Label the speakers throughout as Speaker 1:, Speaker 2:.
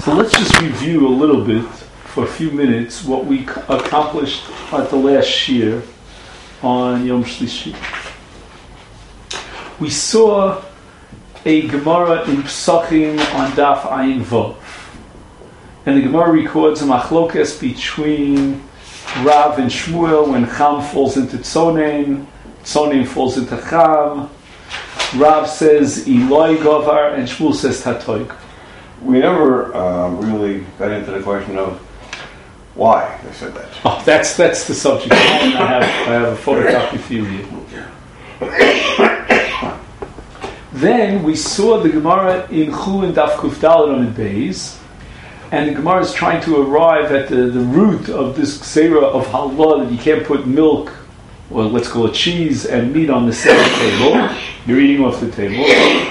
Speaker 1: So let's just review a little bit for a few minutes what we accomplished at the last year on Yom Shlishi. We saw a Gemara in Psachim on Daf Ayin Vav. And the Gemara records a machlokes between Rav and Shmuel when Cham falls into Tzonim, Tzonim falls into Cham. Rav says Eloi Govar and Shmuel says Tatoig.
Speaker 2: We never really got into the question of why they said that.
Speaker 1: Oh, that's the subject. I have a photocopy for you here. Then we saw the Gemara in Chu and Daf Kuf Daled on the Beis, and the Gemara is trying to arrive at the root of this Gzeira of Halal that you can't put milk, or let's call it cheese, and meat on the same table. You're eating off the table.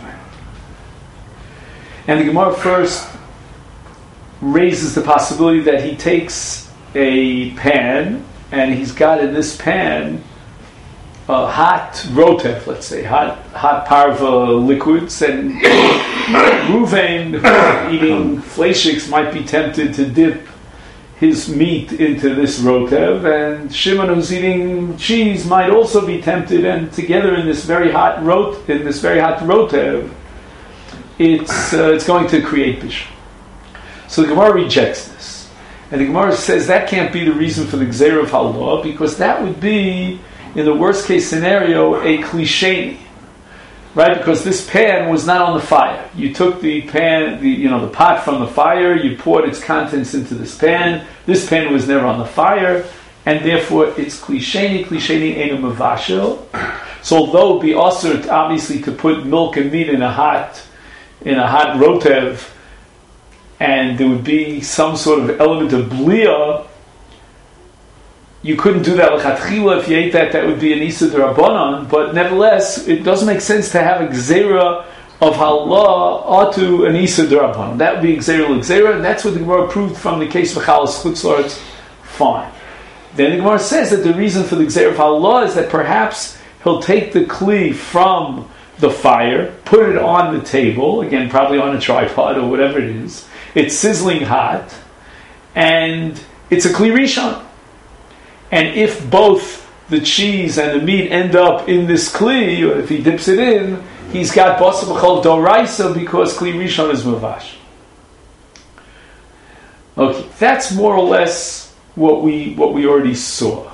Speaker 1: And the Gemara first raises the possibility that he takes a pan, and he's got in this pan a hot rotev, let's say, hot parva liquids, and Ruvain, eating fleishiks, might be tempted to dip his meat into this rotev, and Shimon, who's eating cheese, might also be tempted, and together in this very hot rotev, it's going to create bishul. So the Gemara rejects this, and the Gemara says that can't be the reason for the Gzeira of Halal, because that would be, in the worst case scenario, a klisheni, right? Because this pan was not on the fire. You took the pan, the pot from the fire, you poured its contents into this pan. This pan was never on the fire, and therefore it's klisheni enu mavashel. So although it would be also obviously to put milk and meat in a hot rotev, and there would be some sort of element of blia, you couldn't do that l'chatchila. If you ate that would be an Issa d'Rabbanan, but nevertheless, it doesn't make sense to have a Gzeira of Halal atu an Issa d'Rabbanan. That would be Gzeira l'Gzeira, and that's what the Gemara proved from the case of Chalas Chutzlaretz. Fine. Then the Gemara says that the reason for the Gzeira of Halal is that perhaps he'll take the kli from the fire, put it on the table, again, probably on a tripod or whatever it is. It's sizzling hot, and it's a kli rishon. And if both the cheese and the meat end up in this kli, or if he dips it in, he's got basa b'chol doraisa because kli rishon is mavash. Okay, that's more or less what we already saw.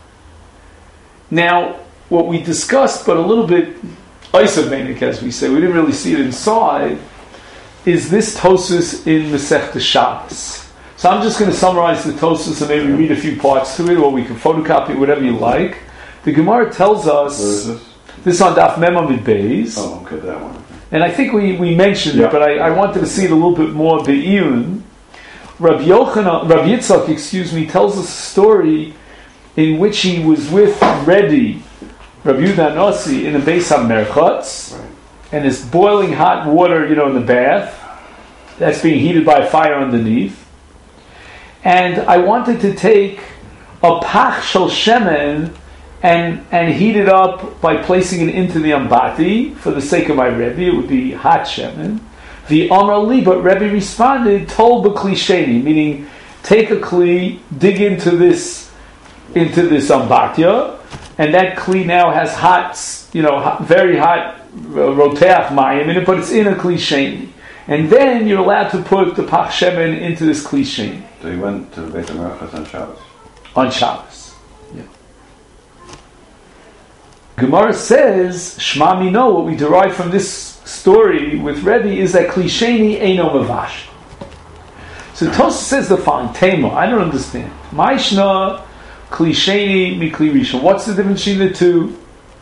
Speaker 1: Now, what we discussed, but a little bit isomanic, as we say, we didn't really see it inside, is this Tosfos in Masechta Shabbos. So I'm just going to summarize the Tosfos and maybe read a few parts to it, or we can photocopy whatever you like. The Gemara tells us,
Speaker 2: where is
Speaker 1: this on Daf Mem Amud Beis.
Speaker 2: Oh, okay, that one.
Speaker 1: And I think we mentioned it, but I wanted to see it a little bit more be'iyun. Rav Yitzchak, tells us a story in which he was with Rebbe, Rav Yehuda Nossi, in the Beis HaMerchatz, right, and it's boiling hot water, in the bath, that's being heated by a fire underneath. And I wanted to take a pach shel shemen and heat it up by placing it into the ambati for the sake of my Rebbe. It would be hot shemen. The Amar Li, but Rebbe responded, Tol b'kli sheni, meaning take a kli, dig into this ambatya, and that kli now has hot, very hot roteach mayim in it, but it's in a kli sheni. And then you're allowed to put the pach shemen into this kli sheni.
Speaker 2: So he went to Beit HaMerchatz on Shabbos.
Speaker 1: On Shabbos, yeah. Gemara says, Shma Mino, what we derive from this story with Rebbe is that kli sheni eino mavash. So Tosfos says the following, Tema, I don't understand. Ma'ishna kli sheni mi kli rishon. What's the difference between the two?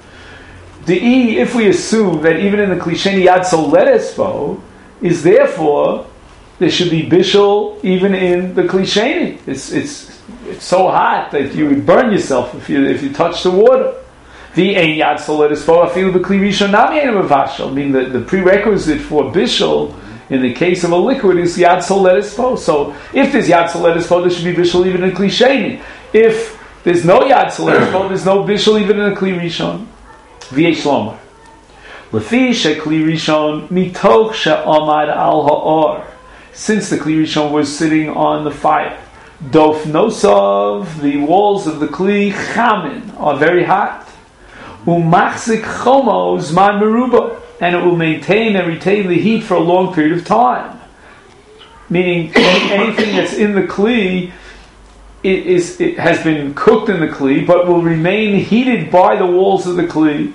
Speaker 1: If we assume that even in the kli sheni yad soledespo, is therefore there should be bishul even in the kli sheni. It's so hot that you would burn yourself if you touch the water. The ein yad soledespo afilu b'kli rishon nami ein mavashel. I mean the prerequisite for bishul in the case of a liquid is yad soledespo. So if there's yad soledespo, there should be bishul even in kli sheni. If there's no yad soledespo, there's no bishul even in a kli rishon. V'yesh lomar. Lefi shekli rishon mitoch she'amad al ha'or since the Kli Rishon was sitting on the fire. Dof nosov, the walls of the Kli Chamin are very hot. Umachzik chomo zman meruba, and it will maintain and retain the heat for a long period of time. Meaning anything that's in the Kli, it has been cooked in the Kli, but will remain heated by the walls of the Kli.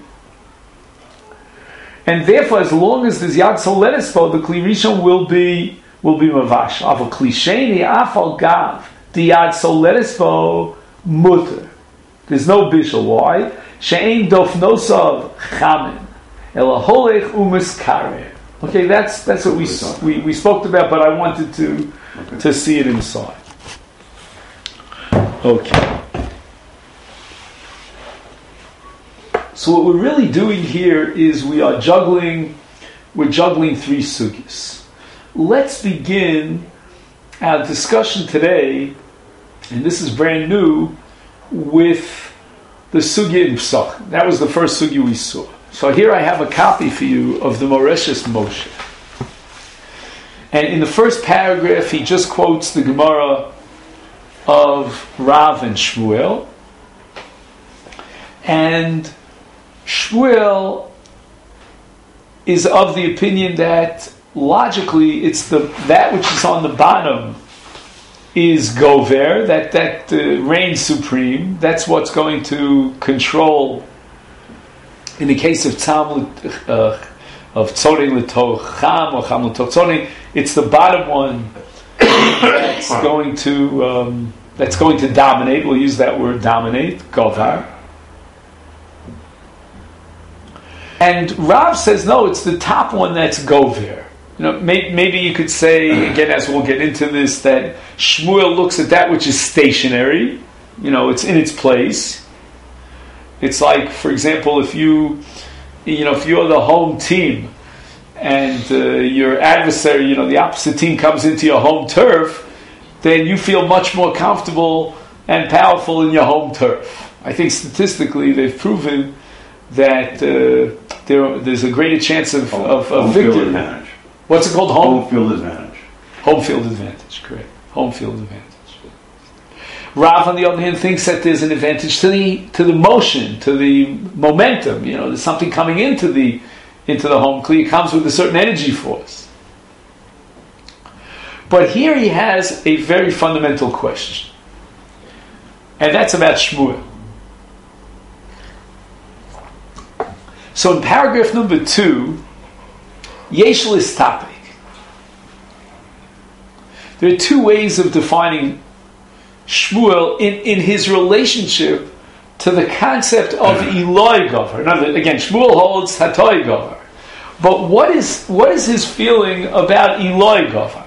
Speaker 1: And therefore, as long as there's Yad Soletispo, the Kli Rishon will be mavash. Aval Kli Sheni afal gav the Yad Soletispo mutter. There's no bishul. Why? She'ein dof nosav chamin ela holech u'miskarer. Okay, that's what we spoke about, but I wanted to see it inside. Okay. So what we're really doing here is we're juggling three sugyas. Let's begin our discussion today, and this is brand new, with the sugya in Pesach. That was the first sugya we saw. So here I have a copy for you of the Moreshes Moshe. And in the first paragraph, he just quotes the Gemara of Rav and Shmuel. And Shmuel is of the opinion that logically it's that which is on the bottom is gover, that reigns supreme. That's what's going to control. In the case of Tzorei L'Toch Cham or Cham L'Toch Tzorei, it's the bottom one that's going to dominate. We'll use that word dominate, govar. And Rav says no, it's the top one that's gover. Maybe you could say, again, as we'll get into this, that Shmuel looks at that which is stationary. It's in its place. It's like, for example, if you're the home team and your adversary, the opposite team comes into your home turf, then you feel much more comfortable and powerful in your home turf. I think statistically they've proven that there's a greater chance of victory.
Speaker 2: Field advantage.
Speaker 1: What's it called?
Speaker 2: Home field advantage.
Speaker 1: Home field advantage, correct. Home field advantage. Rav, on the other hand, thinks that there's an advantage to the motion, to the momentum. There's something coming into the home kli. It comes with a certain energy force. But here he has a very fundamental question, and that's about Shmuel. So in paragraph number 2, yesh listapik. There are two ways of defining Shmuel in his relationship to the concept of Eloi Gover. Again, Shmuel holds Hatoi Gover. But what is his feeling about Eloi Gover?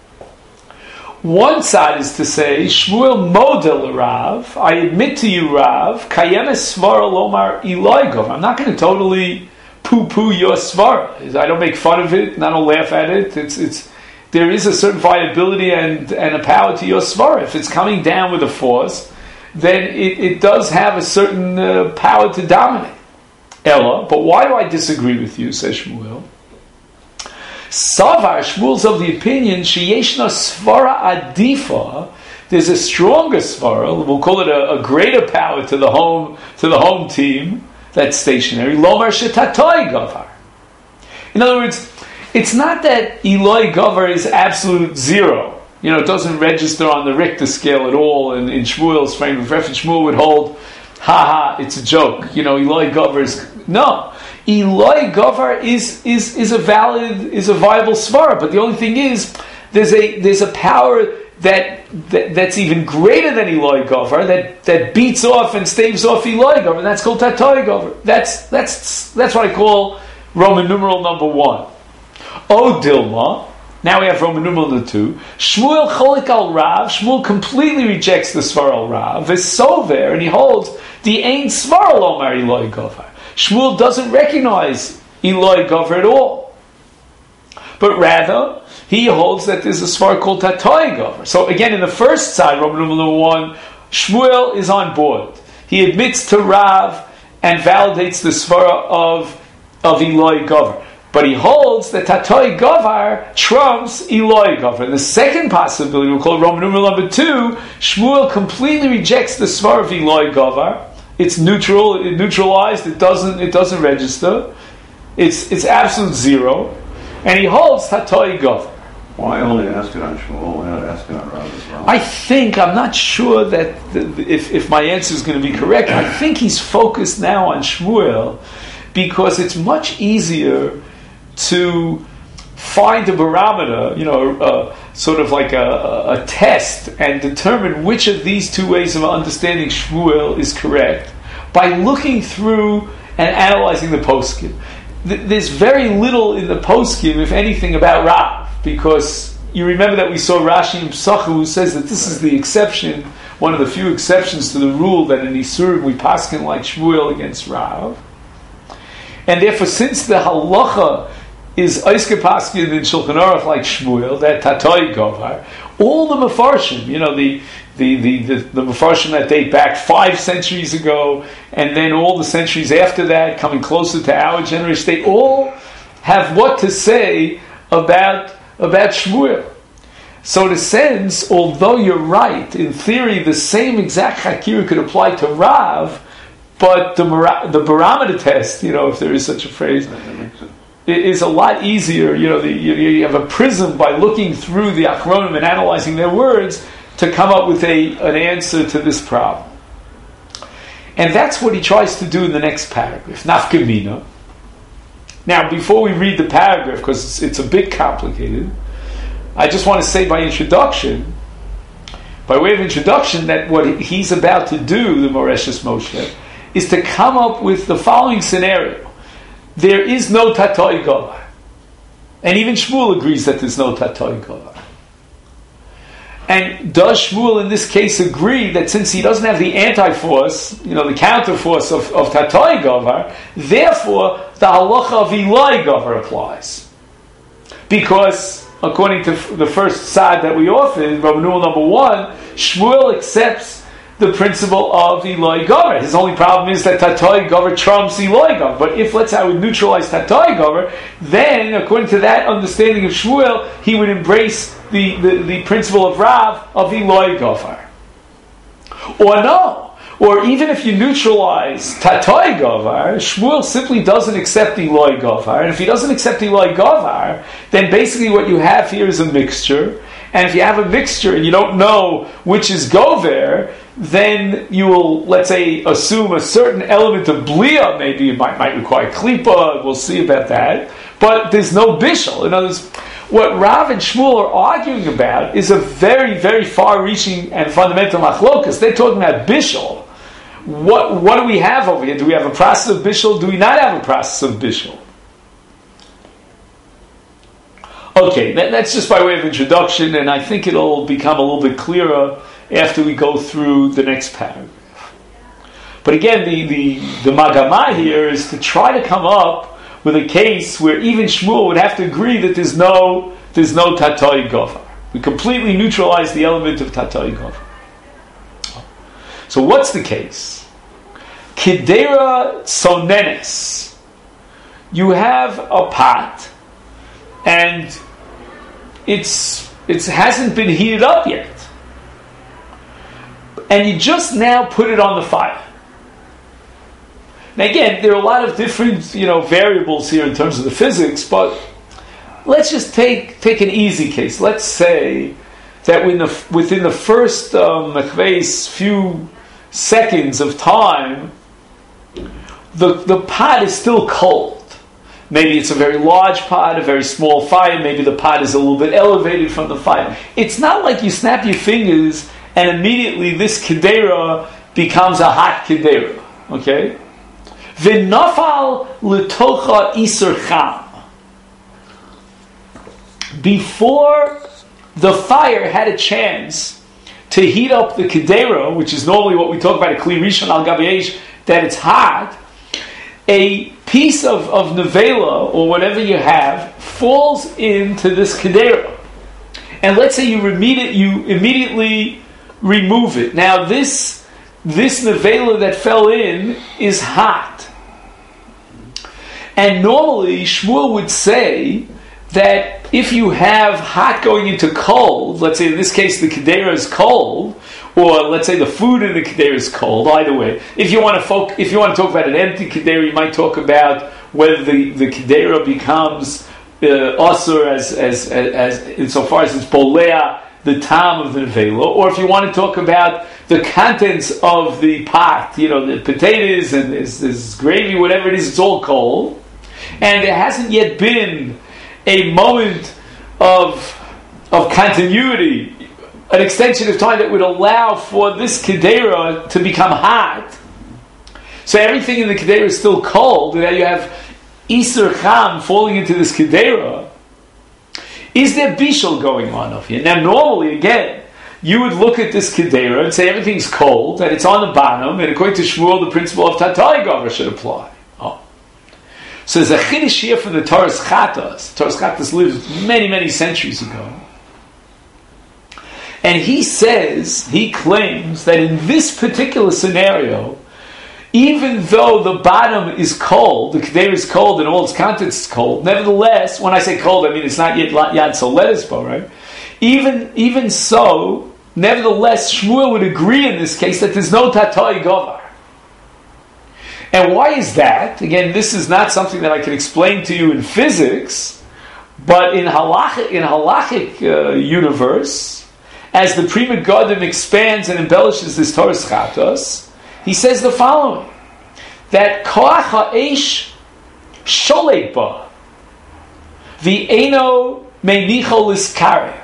Speaker 1: One side is to say, Shmuel model Rav, I admit to you, Rav, Kayemes Svara Lomar Eloi Gover. I'm not going to totally poo-poo your Svara. I don't make fun of it, and I don't laugh at it. There is a certain viability and a power to your svara. If it's coming down with a force, then it does have a certain power to dominate. Ella, but why do I disagree with you, says Shmuel? Savar, Shmuel's of the opinion, sheyeshna svara adifa, there's a stronger svara, we'll call it a greater power to the home team that's stationary, lomar shetatoi gavar. In other words, it's not that Eloi Gover is absolute zero. It doesn't register on the Richter scale at all. And in Shmuel's frame of reference, Shmuel would hold, it's a joke. Eloi Gover is... No. Eloi Gover is a viable svara. But the only thing is, there's a power that's even greater than Eloi Gover, that beats off and staves off Eloi Gover. That's called Tatoi Gover. That's what I call Roman numeral number 1. O Dilma, now we have Roman numeral number 2. Shmuel cholik al Rav. Shmuel completely rejects the Svar al Rav. Is so there, and he holds the Ein Svar Lomar Eloi Gover. Shmuel doesn't recognize Eloi Gover at all, but rather he holds that there's a Svar called Tatoi Gover. So again, in the first side, Roman numeral number 1, Shmuel is on board. He admits to Rav and validates the Svara of Eloi Gover. But he holds that Tatoi Govar trumps Eloi Govar. And the second possibility, we'll call it Roman numeral number 2, Shmuel completely rejects the svar of Eloi Govar. It's neutral, it neutralized, it doesn't register. It's absolute zero. And he holds Tatoi Govar.
Speaker 2: Why only ask it on Shmuel? Why not ask it on Rav as well?
Speaker 1: I'm not sure that if my answer is going to be correct, I think he's focused now on Shmuel because it's much easier to find a barometer, sort of like a test, and determine which of these two ways of understanding Shmuel is correct by looking through and analyzing the poskim. There's very little in the poskim, if anything, about Rav, because you remember that we saw Rashi in Psacha who says that this is the exception, one of the few exceptions to the rule that in Isurim we paskin like Shmuel against Rav. And therefore, since the halacha is Oiske Paskin in Shulchan Aruch like Shmuel, that Tatoi Govar, all the Mefarshim, the Mefarshim that date back 5 centuries ago, and then all the centuries after that, coming closer to our generation, they all have what to say about Shmuel. So in a sense, although you're right, in theory the same exact Hakira could apply to Rav, but the barometer test, if there is such a phrase, it is a lot easier. You have a prism by looking through the Achronim and analyzing their words to come up with an answer to this problem. And that's what he tries to do in the next paragraph, Nafka Mina. Now, before we read the paragraph, because it's a bit complicated, I just want to say by way of introduction, that what he's about to do, the Moreshes Moshe, is to come up with the following scenario. There is no Tatoi Govar. And even Shmuel agrees that there's no Tatoi Govar. And does Shmuel in this case agree that since he doesn't have the anti-force, the counter-force of Tatoi Govar, therefore the halacha of Eloi Govar applies? Because according to the first side that we offered, Roman numeral number 1, Shmuel accepts the principle of Eloi Govar. His only problem is that Tatoi Govar trumps Eloi Govar. But if, let's say, I would neutralize Tatoi Govar, then, according to that understanding of Shmuel, he would embrace the principle of Rav of Eloi Govar. Or no. Or even if you neutralize Tatoi Govar, Shmuel simply doesn't accept Eloi Govar. And if he doesn't accept Eloi Govar, then basically what you have here is a mixture. And if you have a mixture and you don't know which is Gover, then you will, let's say, assume a certain element of Blia. Maybe it might require Klipa. We'll see about that. But there's no Bishul. In other words, what Rav and Shmuel are arguing about is a very, very far-reaching and fundamental machlokas. They're talking about Bishul. What do we have over here? Do we have a process of Bishul? Do we not have a process of Bishul? Okay, that's just by way of introduction, and I think it'll become a little bit clearer after we go through the next paragraph. But again, the Magama here is to try to come up with a case where even Shmuel would have to agree that there's no Tatoi Govar. We completely neutralize the element of Tatoi Govar. So what's the case? Kidera Sonenes. You have a pot, and it hasn't been heated up yet. And you just now put it on the fire. Now again, there are a lot of different variables here in terms of the physics, but let's just take an easy case. Let's say that within the first few seconds of time, the pot is still cold. Maybe it's a very large pot, a very small fire. Maybe the pot is a little bit elevated from the fire. It's not like you snap your fingers and immediately this kedera becomes a hot kedera. Okay? V'nafal l'tocha isur cham. Before the fire had a chance to heat up the kedera, which is normally what we talk about, a kli rishon al gabi eish, that it's hot, a piece of nevela or whatever you have falls into this kedera, and let's say you immediately remove it. Now this nevela that fell in is hot, And normally, Shmuel would say that if you have hot going into cold, let's say in this case the kedera is cold, or let's say the food in the kedera is cold. Either way, if you want to talk about an empty kedera, you might talk about whether the kedera becomes asur as insofar as it's bolea the tam of the nevela, or if you want to talk about the contents of the pot, the potatoes and this gravy, whatever it is, it's all cold, and there hasn't yet been a moment of continuity, an extension of time that would allow for this kedera to become hot. So everything in the kedera is still cold, and now you have Isur Cham falling into this kedera. Is there bishul going on over here? Now normally, again, you would look at this kedera and say everything's cold, and it's on the bottom, and according to Shmuel, the principle of Tatay Gover should apply. So there's a chiddush here from the Toras Chatas. Toras Chatas lived many, many centuries ago. And he claims that in this particular scenario, even though the bottom is cold, the kedera is cold and all its contents is cold, nevertheless, when I say cold, I mean it's not yet Yad Soledespo, right? Even so, nevertheless, Shmuel would agree in this case that there's no Tatay Govar. And why is that? Again, this is not something that I can explain to you in physics, but in halachic universe, as the Pri Megadim expands and embellishes this Toras Chatos, he says the following, that Koach ha'esh sholeit ba, v'eino meinicho liskare.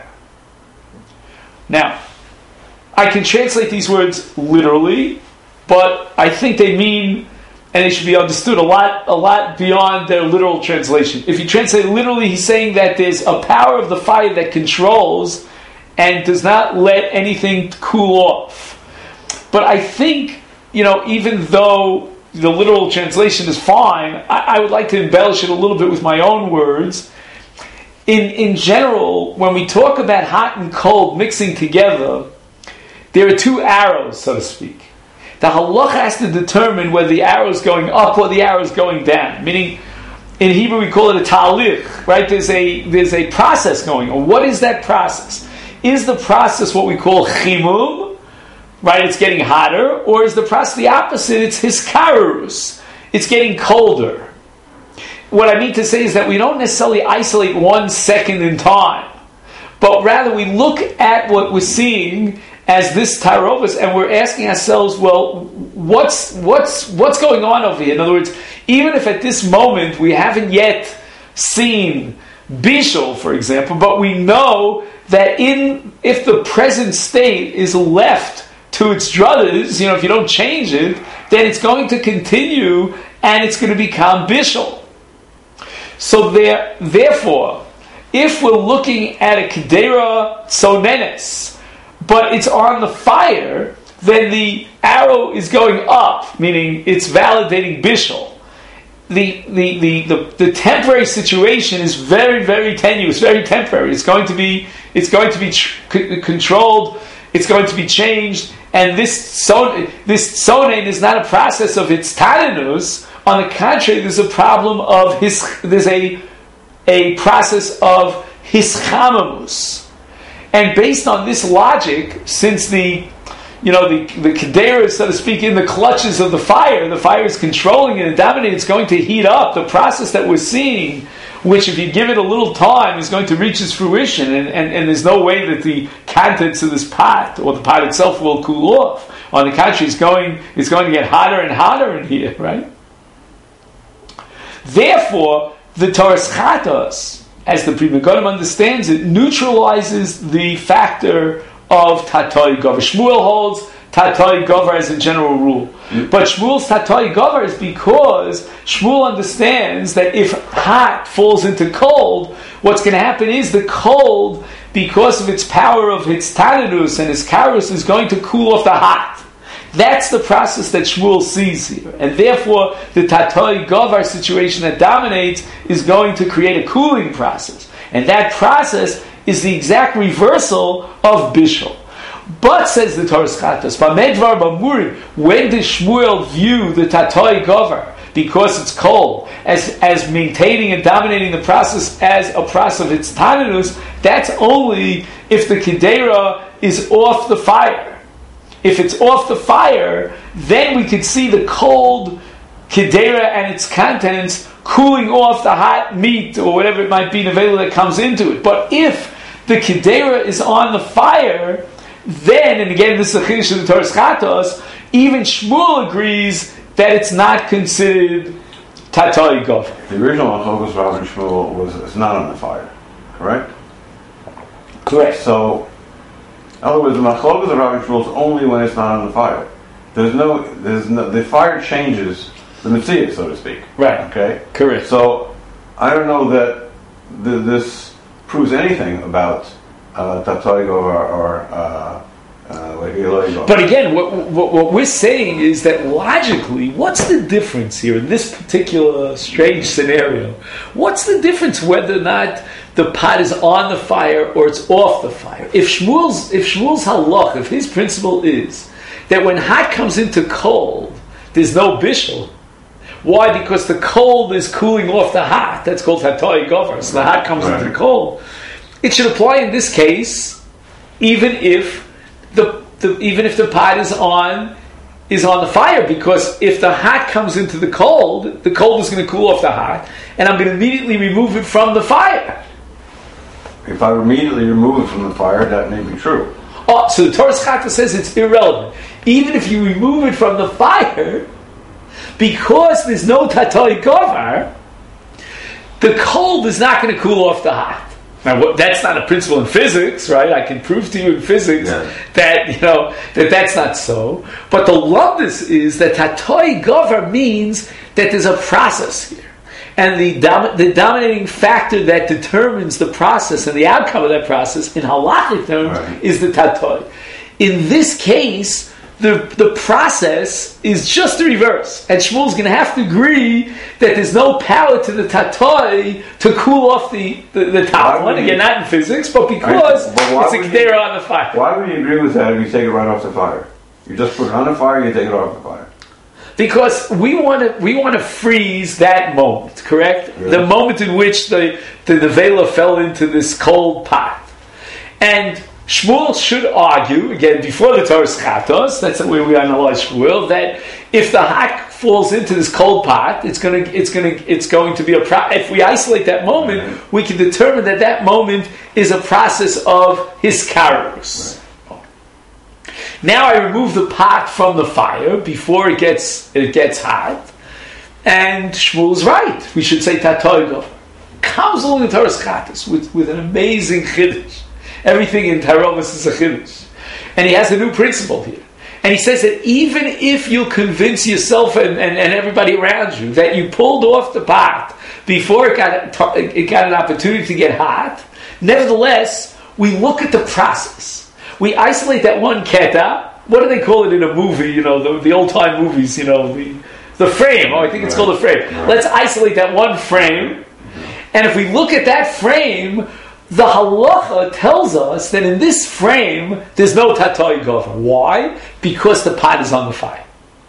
Speaker 1: Now, I can translate these words literally, but I think they mean, and they should be understood a lot beyond their literal translation. If you translate it literally, he's saying that there's a power of the fire that controls and does not let anything cool off. But I think, even though the literal translation is fine, I would like to embellish it a little bit with my own words. In general, when we talk about hot and cold mixing together, there are two arrows, so to speak. The halacha has to determine whether the arrow is going up or the arrow is going down. Meaning, in Hebrew we call it a talich, right? There's a process going on. What is that process? Is the process what we call chimum, right? It's getting hotter, or is the process the opposite? It's hiskarus. It's getting colder. What I mean to say is that we don't necessarily isolate 1 second in time, but rather we look at what we're seeing as this tarovus, and we're asking ourselves, well, what's going on over here? In other words, even if at this moment we haven't yet seen bishul, for example, but we know that if the present state is left to its druthers, if you don't change it, then it's going to continue and it's going to become bishul. So therefore, if we're looking at a kedera sonenes, but it's on the fire, then the arrow is going up, meaning it's validating bishul. The temporary situation is very, very tenuous, very temporary. It's going to be controlled. It's going to be changed, and this sonen is not a process of its tananus. On the contrary, there's a problem of there's a process of hischamamus. And based on this logic, since the kedera is, so to speak, in the clutches of the fire is controlling it and dominating, it's going to heat up. The process that we're seeing, which if you give it a little time, is going to reach its fruition, and there's no way that the contents of this pot, or the pot itself, will cool off. On the contrary, it's going to get hotter and hotter in here, right? Therefore, the Toras Chatos, as the Pri Megadim understands it, neutralizes the factor of Tatay Gover. Shmuel holds Tatay Gover as a general rule. But Shmuel's Tatay Gover is because Shmuel understands that if hot falls into cold, what's going to happen is the cold, because of its power of its tananus and its karus, is going to cool off the hot. That's the process that Shmuel sees here. And therefore, the Tatay Govar situation that dominates is going to create a cooling process. And that process is the exact reversal of bishul. But, says the Toras Chatos, when did Shmuel view the Tatay Govar because it's cold, as maintaining and dominating the process as a process of its tananus, that's only if the kedera is off the fire. If it's off the fire, then we could see the cold kedera and its contents cooling off the hot meat or whatever it might be available that comes into it. But if the kedera is on the fire, then, and again this is a chiddush of the Torah's Chatos, even Shmuel agrees that it's not considered tatoi gofer.
Speaker 2: The original Machlokes Rav and Shmuel was not on the fire, correct?
Speaker 1: Correct.
Speaker 2: So, in other words, the Machlokes of Rav and Shmuel is only when it's not on the fire. There's no, the fire changes the Mitzvah, so to speak.
Speaker 1: Right.
Speaker 2: Okay?
Speaker 1: Correct.
Speaker 2: So, I don't know that this proves anything about tatoi gofer or
Speaker 1: but again, what we're saying is that logically, what's the difference here in this particular strange scenario? What's the difference whether or not the pot is on the fire or it's off the fire? If Shmuel's halach, if his principle is that when hot comes into cold, there's no bishul. Why? Because the cold is cooling off the hot. That's called tatoi gofer. So the hot comes into the cold. It should apply in this case, even if the pot is on the fire, because if the hot comes into the cold is going to cool off the hot, and I'm going to immediately remove it from the fire.
Speaker 2: If I immediately remove it from the fire, that may be true.
Speaker 1: Oh, so the Torah's Chata says it's irrelevant. Even if you remove it from the fire, because there's no tatoi gofer, the cold is not going to cool off the hot. Now, that's not a principle in physics, right? I can prove to you in physics that that's not so. But the lumdus is that tatoi gofer means that there's a process here, and the dominating factor that determines the process and the outcome of that process in halachic terms is the tatoi. In this case, the process is just the reverse, and Shmuel's going to have to agree that there's no power to the tatoi to cool off the top one. Again, not in physics, but because it's a kedera on the fire.
Speaker 2: Why would you agree with that if you take it right off the fire? You just put it on the fire, you take it off the fire.
Speaker 1: Because we want to freeze that moment, correct? Really? The moment in which the vela fell into this cold pot, and Shmuel should argue, again, before the Torah's Chatos, that's the way we analyze Shmuel, that if the hot falls into this cold pot, it's going to be if we isolate that moment, we can determine that moment is a process of hiskarus. Now I remove the pot from the fire before it gets hot, and Shmuel's right. We should say tatoi gofer. Comes along the Torah's Chatos with an amazing chiddush. Everything in Taromas is a chiddush. And he has a new principle here. And he says that even if you convince yourself and everybody around you that you pulled off the pot before it got an opportunity to get hot, nevertheless, we look at the process. We isolate that one keta. What do they call it in a movie? The old-time movies, the frame. Oh, I think it's called a frame. Let's isolate that one frame. And if we look at that frame, the halacha tells us that in this frame there's no tatoi gofer. Why? Because the pot is on the fire.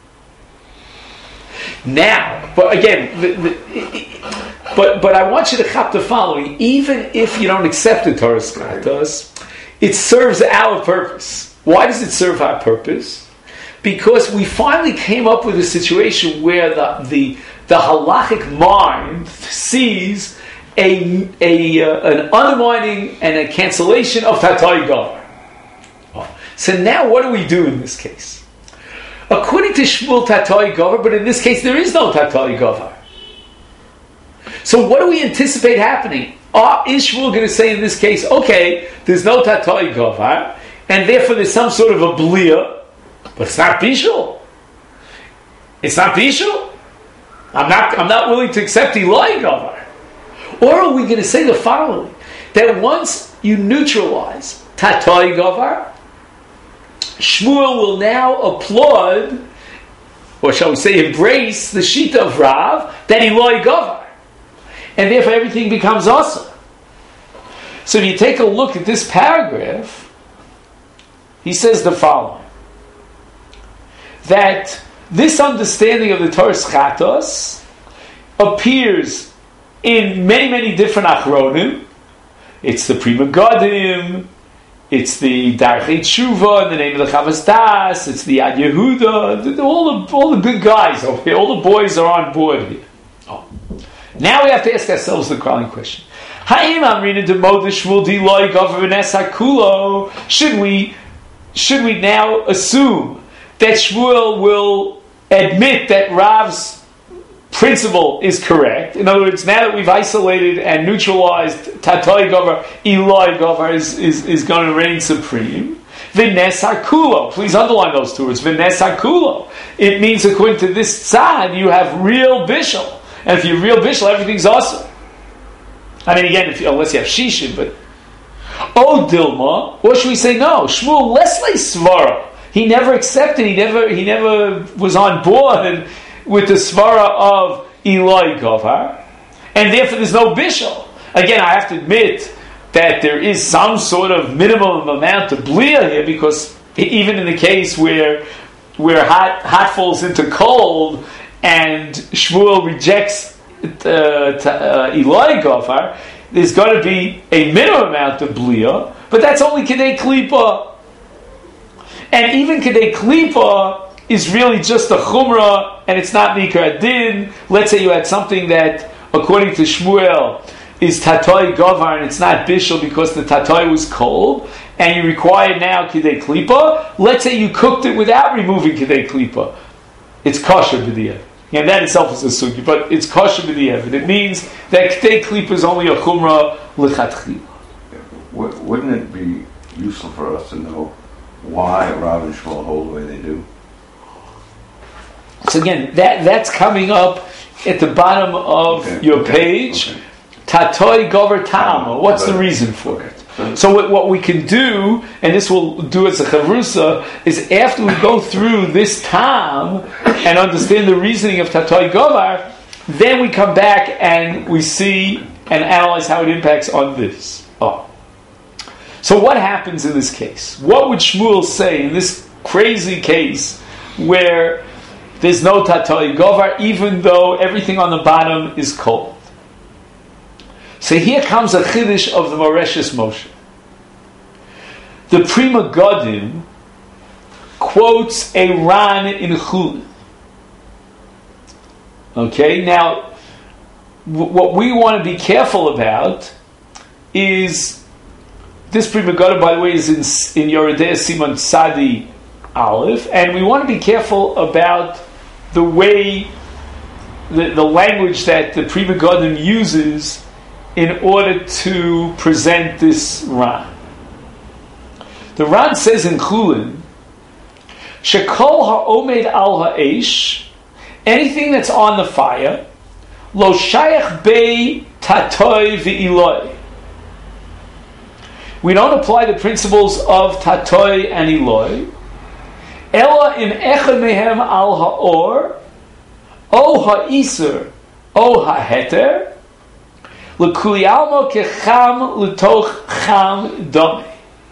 Speaker 1: Now, but again, but I want you to chop the following. Even if you don't accept the Torah's Chatos, it serves our purpose. Why does it serve our purpose? Because we finally came up with a situation where the halachic mind sees an undermining and a cancellation of tatoi gofer. So now what do we do in this case? According to Shmuel, tatoi gofer, but in this case there is no tatoi gofer. So what do we anticipate happening? Is Shmuel going to say in this case, okay, there's no tatoi gofer, and therefore there's some sort of a blia, but it's not bishul. It's not bishul. I'm not willing to accept Eloi gofer. Or are we going to say the following, that once you neutralize tatoi gofer, Shmuel will now applaud, or shall we say embrace, the shita of Rav, that Eloi gofer. And therefore everything becomes awesome. So if you take a look at this paragraph, he says the following, that this understanding of the Torah's Chatos appears in many different Achronim. It's the Pri Megadim, it's the Darchei Tshuva in the name of the Chavas Das, it's the Ad Yehuda, all the good guys over here, all the boys are on board here. Oh. Now we have to ask ourselves the crawling question. Should we now assume that Shmuel will admit that Rav's principle is correct? In other words, now that we've isolated and neutralized Tatoi Gover, Eloi Gover is going to reign supreme. V'nes hakulo. Please underline those two words. V'nes hakulo. It means, according to this tzad, you have real bishul. And if you're real bishul, everything's awesome. I mean, again, unless you have shishim, but O Dilma, or should we say no? Shmuel Leslie Svara. He never accepted. He never was on board with the svara of Eloi Govar, and therefore there's no bishul. Again, I have to admit that there is some sort of minimum amount of blia here, because even in the case where hot falls into cold and Shmuel rejects Eloi Govar, there's going to be a minimum amount of blia, but that's only Kedei Klipa. And even Kedei Klipa is really just a chumrah, and it's not Mikra Adin. Let's say you had something that, according to Shmuel, is Tatoi Govar, and it's not Bishul because the Tatoi was cold, and you require now Kedei Klipa. Let's say you cooked it without removing Kedei Klipa. It's kosher b'di'ev. And that itself is a sugi, but it's kosher b'di'ev. And it means that Kedei Klipa is only a chumrah l'chatchila.
Speaker 2: Wouldn't it be useful for us to know why Rav and Shmuel hold the way they do?
Speaker 1: So again, that's coming up at the bottom of your page. Okay. Tatoi Gover Tama. What's the reason for it? So what we can do, and this will do as a chavrusa, is after we go through this tam and understand the reasoning of Tatoi Gover, then we come back and we see and analyze how it impacts on this. Oh. So what happens in this case? What would Shmuel say in this crazy case where there's no Tatoi Govar, even though everything on the bottom is cold? So here comes a chiddush of the Moreshes Moshe. The Pri Megadim quotes a Ran in Chulin. Okay, now what we want to be careful about is this Pri Megadim, by the way, is in Yoredei Simon Tzadi Aleph, and we want to be careful about the way the language that the Pri Megadim uses in order to present this Ran. The Ran says in Chulin, Shekol ha'omed al ha'esh, anything that's on the fire, lo shayach bei tatoi v'iloi. We don't apply the principles of tatoi and iloi, ela in echad mehem al ha'or, o ha'isur, o ha'heter, l'kuli almo kecham l'toch cham dome.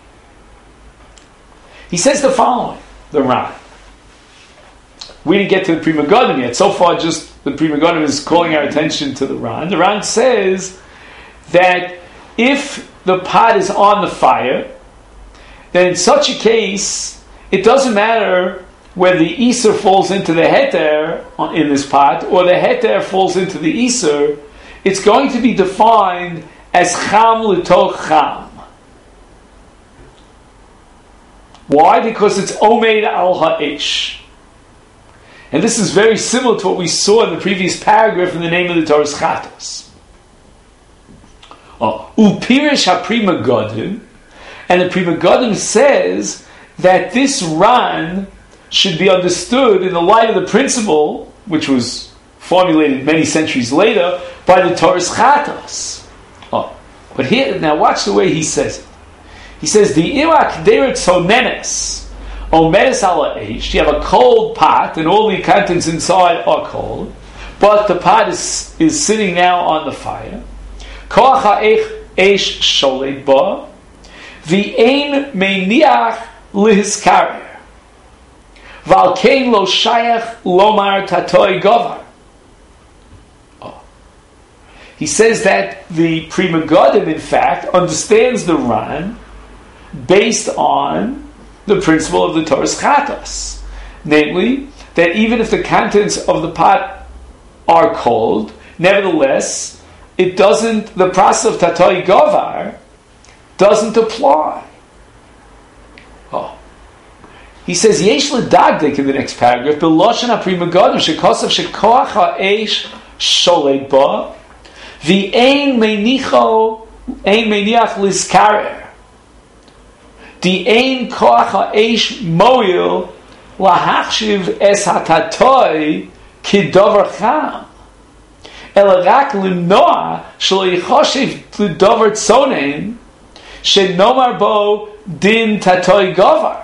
Speaker 1: He says the following, the Ran. We didn't get to the Pri Megadim yet. So far, just the Pri Megadim is calling our attention to the Ran. The Ran says that if the pot is on the fire, then in such a case, it doesn't matter whether the Isur falls into the Heter in this pot, or the Heter falls into the Isur. It's going to be defined as Cham L'toch Cham. Why? Because it's Omeid al Ha'esh. And this is very similar to what we saw in the previous paragraph in the name of the Torah's Chatos. Upirish HaPri Megadim, and the Pri Megadim says that this Ran should be understood in the light of the principle, which was formulated many centuries later, by the Torah's Chatos. But here, now watch the way he says it. He says, the Irak Deret Sonenes, Omedes ala Eish, you have a cold pot, and all the contents inside are cold, but the pot is sitting now on the fire. Koach ha'eish sholet ba, v'ein meiniach lihiskarer. Valkein lo shayach lomar tatoi govar. He says that the Pri Megadim, in fact, understands the Ran based on the principle of the Torah's Chatas. Namely, that even if the contents of the pot are cold, nevertheless, the process of Tatoi Govar doesn't apply. He says, Yesh l'dagdik in the next paragraph, B'loshen ha-Pri Megadim, shekosav shekoach ha-eish sholed ba, the ein meniach liskarer. The ein koach ha'esh moil lahachshiv es hatatoi kidover cham. Ela rak limnoa shelo yichoshiv lidover tzonen shenomar bo din tatoi govar.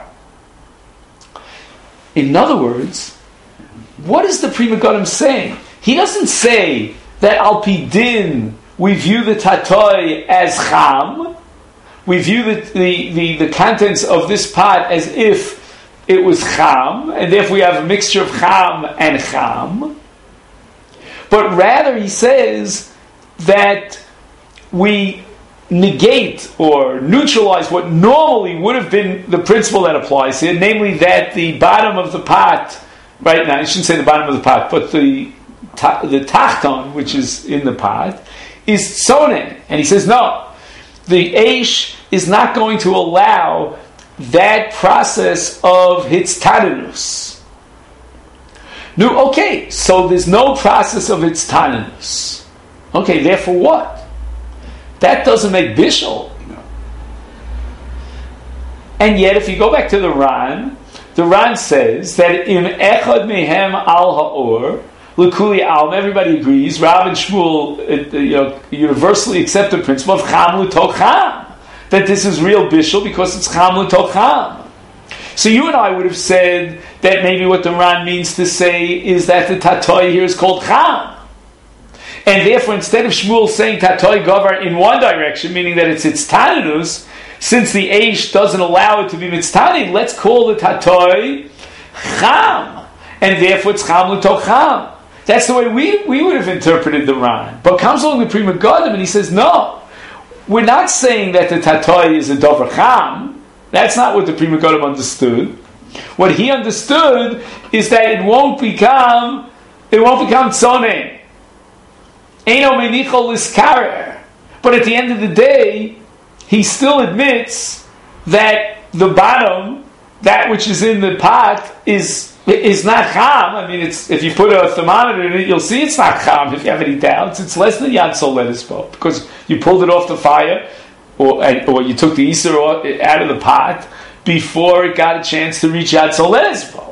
Speaker 1: In other words, what is the Pri Megadim saying? He doesn't say that al pi din we view the tatoi as cham. We view the contents of this pot as if it was cham, and therefore we have a mixture of cham and cham. But rather he says that we negate or neutralize what normally would have been the principle that applies here, namely that the bottom of the pot, right now, I shouldn't say the bottom of the pot, but the tachton, which is in the pot, is tzonen. And he says, no, the eish is not going to allow that process of hitztanenus. No, okay, so there's no process of hitztanenus. Okay, therefore what? That doesn't make bishul. No. And yet, if you go back to the Ran says that in echad mehem al ha'or, L'kuli alm, everybody agrees. Rav and Shmuel, universally accept the principle of cham l'toch cham, that this is real bishul because it's cham l'toch cham. So you and I would have said that maybe what the Ran means to say is that the tatoi here is called cham, and therefore instead of Shmuel saying tatoi govar in one direction, meaning that it's tananus, since the eish doesn't allow it to be mitztanin, let's call the tatoi cham, and therefore it's cham l'toch cham. That's the way we would have interpreted the Ran. But comes along the Pri Megadim and he says, no, we're not saying that the tatoi is a dover cham. That's not what the Pri Megadim understood. What he understood is that it won't become tzonen. Eino menicho liskarer. But at the end of the day, he still admits that the bottom, that which is in the pot, is not cham. I mean, if you put a thermometer in it, you'll see it's not cham. If you have any doubts, it's less than yad soledispo because you pulled it off the fire, or you took the iser out of the pot before it got a chance to reach yad soledispo.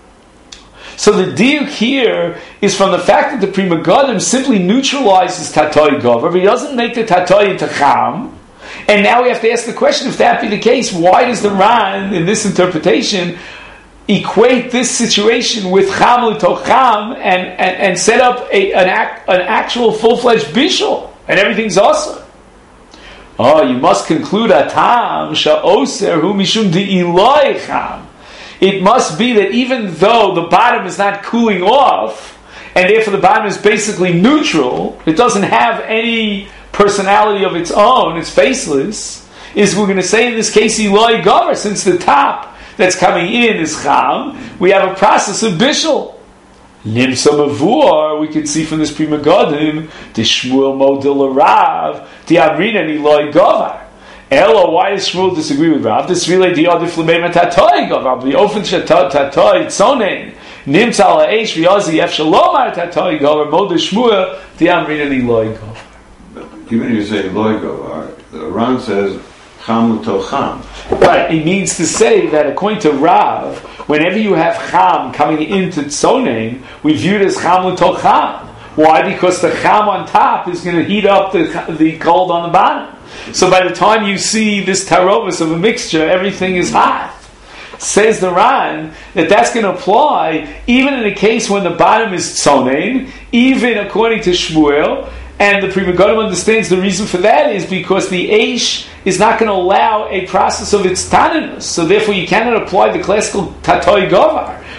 Speaker 1: So the diuk here is from the fact that the Pri Megadim simply neutralizes tatoi gover, but he doesn't make the tatoi into cham. And now we have to ask the question: if that be the case, why does the Ran in this interpretation equate this situation with cham l'toch cham and set up an actual full-fledged bishul, and everything's awesome? Oh, you must conclude atam sha'oser hu mishum de'iloi cham. It must be that even though the bottom is not cooling off, and therefore the bottom is basically neutral, it doesn't have any personality of its own, it's faceless, we're going to say in this case iloi gover, since the top that's coming in is cham, we have a process of bishul. Nimsa mavur, we can see from this Pri Megadim, the Shmuel modil Rav, the Amrina iloi gover. Ella, why does Shmuel disagree with Rav? This relay the other flamema tatoi gover, the ofen tatoi tzonen, nimsa ala eish v'yazi ef shalomar tatoi gover, modil Shmuel, the Amrina iloi gover.
Speaker 2: Even if you say iloi gover, the Ran says cham l'toch cham.
Speaker 1: Right, it means to say that according to Rav, whenever you have cham coming into tzonen, we view it as cham l'toch cham. Why? Because the cham on top is going to heat up the cold on the bottom. So by the time you see this tarovis of a mixture, everything is hot. Says the Ran that that's going to apply even in a case when the bottom is tzonen, even according to Shmuel. And the Pri Megadim understands the reason for that is because the eish is not going to allow a process of its tananus. So therefore you cannot apply the classical tatoi govar.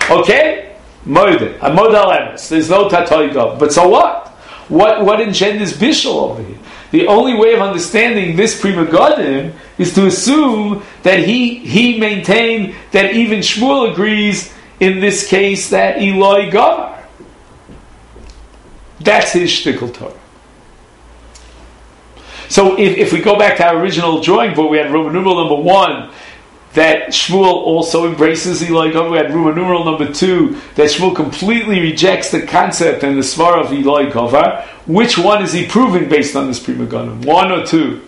Speaker 1: Okay? Moide. A modal emes. There's no tatoi gov. But so what? What engenders bishul over here? The only way of understanding this Pri Megadim is to assume that he maintained that even Shmuel agrees in this case that Eloi Gavar. That's his shtickle Torah. So if we go back to our original drawing board, we had Roman numeral number 1 that Shmuel also embraces Eloi Gavar. We had Roman numeral number 2 that Shmuel completely rejects the concept and the svara of Eloi Gavar. Which one is he proving based on this Pri Megadim? 1 or 2?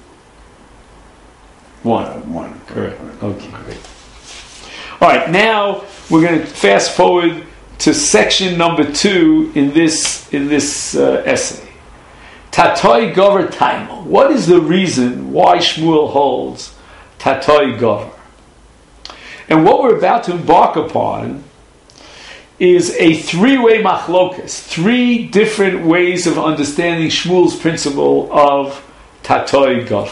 Speaker 2: 1.
Speaker 1: Correct. Okay, great. All right, now we're going to fast forward to section number 2 in this essay. Tatoi Gavar Taimo. What is the reason why Shmuel holds Tatoi Gavar? And what we're about to embark upon is a 3-way machlokas, 3 different ways of understanding Shmuel's principle of Tatoi Gavar.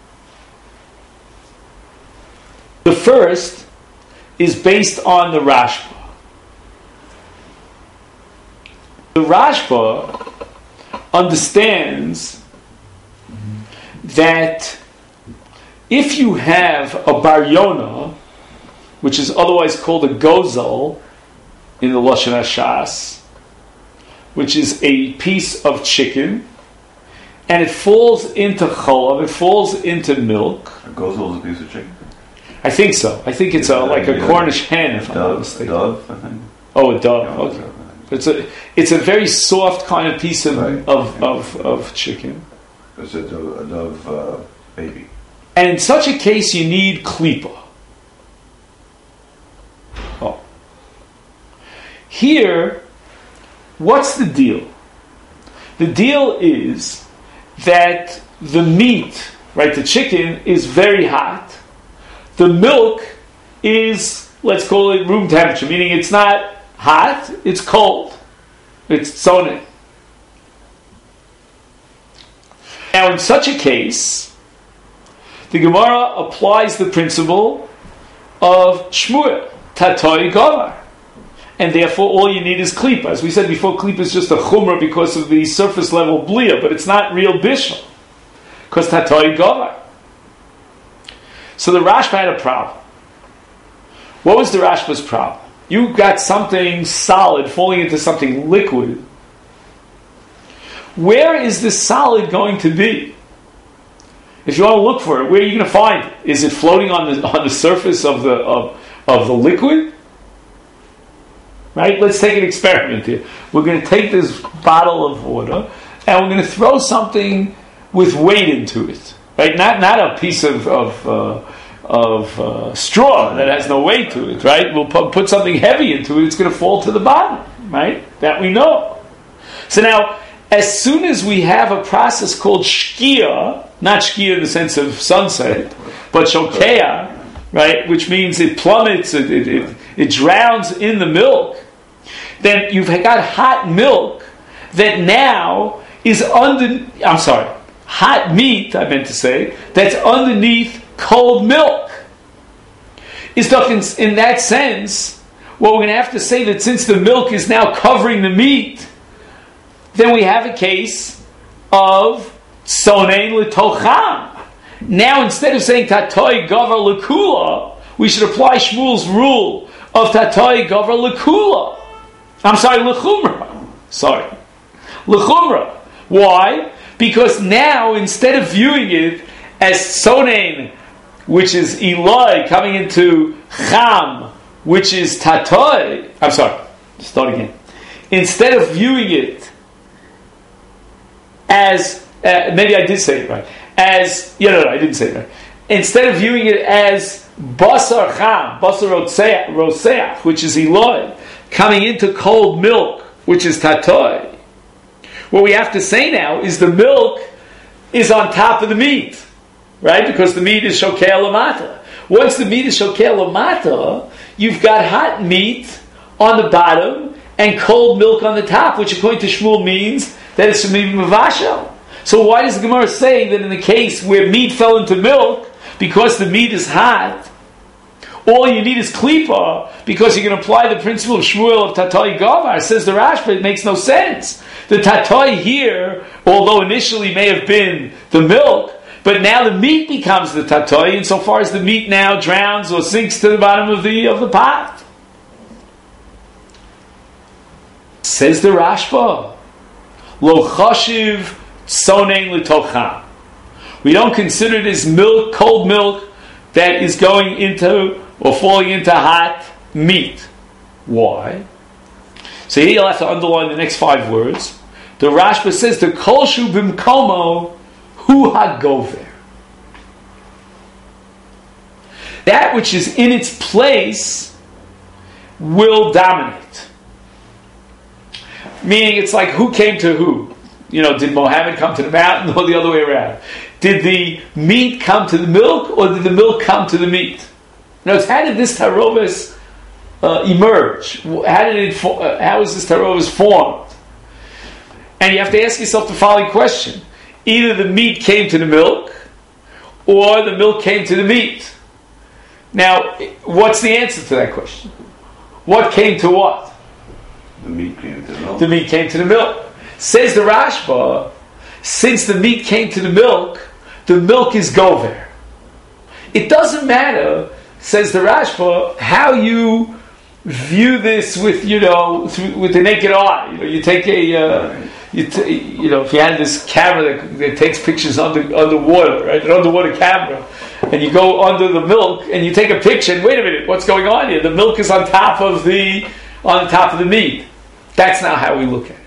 Speaker 1: The first is based on the Rashba. The Rashba understands that if you have a bar Yonah, which is otherwise called a gozel in the Lashon HaShas, which is a piece of chicken, and it falls into cholav, it falls into milk.
Speaker 2: A gozel is a piece of chicken?
Speaker 1: I think so. I think it's like a Cornish hen, if I'm not mistaken.
Speaker 2: A dove, I think.
Speaker 1: Oh, a dove. Okay. It's a very soft kind of piece of chicken.
Speaker 2: It's a dove baby.
Speaker 1: And in such a case, you need klipa. Oh. Here, what's the deal? The deal is that the meat, right, the chicken, is very hot. The milk is, let's call it room temperature, meaning it's not hot, it's cold. It's sonen. Now, in such a case, the Gemara applies the principle of Shmuel, Tatoi Gavar. And therefore, all you need is klipa. As we said before, klipa is just a chumrah because of the surface level blia, but it's not real bishul, because Tatoi Gavar. So the Rashba had a problem. What was the Rashba's problem? You got something solid falling into something liquid. Where is this solid going to be? If you want to look for it, where are you going to find it? Is it floating on the surface of the liquid? Right? Let's take an experiment here. We're going to take this bottle of water and we're going to throw something with weight into it. Right? Not a piece of straw that has no weight to it, right? We'll put something heavy into it, it's going to fall to the bottom, right? That we know. So now, as soon as we have a process called shkia, not shkia in the sense of sunset, but shokea, right, which means it plummets, it drowns in the milk, then you've got hot milk that now is hot meat, I meant to say, that's underneath cold milk. In that sense, what we're going to have to say that since the milk is now covering the meat, then we have a case of sonein l'tocham. Now, instead of saying tatoi gavar l'kula, we should apply Shmuel's rule of tatoi gavar l'kula. L'chumra. L'chumra. Why? Because now, instead of viewing it as sonein, which is Eloi, coming into cham, which is tatoi. Start again. Instead of viewing it as, maybe I did say it right, I didn't say it right. Instead of viewing it as basar cham, basar roseach, which is Eloi, coming into cold milk, which is tatoi, what we have to say now is the milk is on top of the meat, right? Because the meat is shokeh lamata. Once the meat is shokeh lamata, you've got hot meat on the bottom and cold milk on the top, which according to Shmuel means that it's shemim mavashel. So why does the Gemara say that in the case where meat fell into milk, because the meat is hot, all you need is klipa, because you can apply the principle of Shmuel of tatoi gavar. Says the Rashba, it makes no sense. The tatoi here, although initially may have been the milk, but now the meat becomes the tatoi, insofar as the meat now drowns or sinks to the bottom of the pot. Says the Rashba, lo chashiv sonein l'tocham. We don't consider it as milk, cold milk, that is going into or falling into hot meat. Why? So here you'll have to underline the next 5 words. The Rashba says, the kol shu bimkomo hu hagover. That which is in its place will dominate. Meaning it's like who came to who? Did Mohammed come to the mountain or the other way around? Did the meat come to the milk or did the milk come to the meat? How did this tarovis emerge? How is this tarovis formed? And you have to ask yourself the following question. Either the meat came to the milk or the milk came to the meat. Now, what's the answer to that question? What came to what?
Speaker 2: The meat came to the milk.
Speaker 1: The meat came to the milk. Says the Rashba, since the meat came to the milk is gover. It doesn't matter, says the Rashba, how you view this with with the naked eye. You take if you had this camera that takes pictures underwater, right? An underwater camera, and you go under the milk and you take a picture. And wait a minute, what's going on here? The milk is on top of the meat. That's not how we look at it.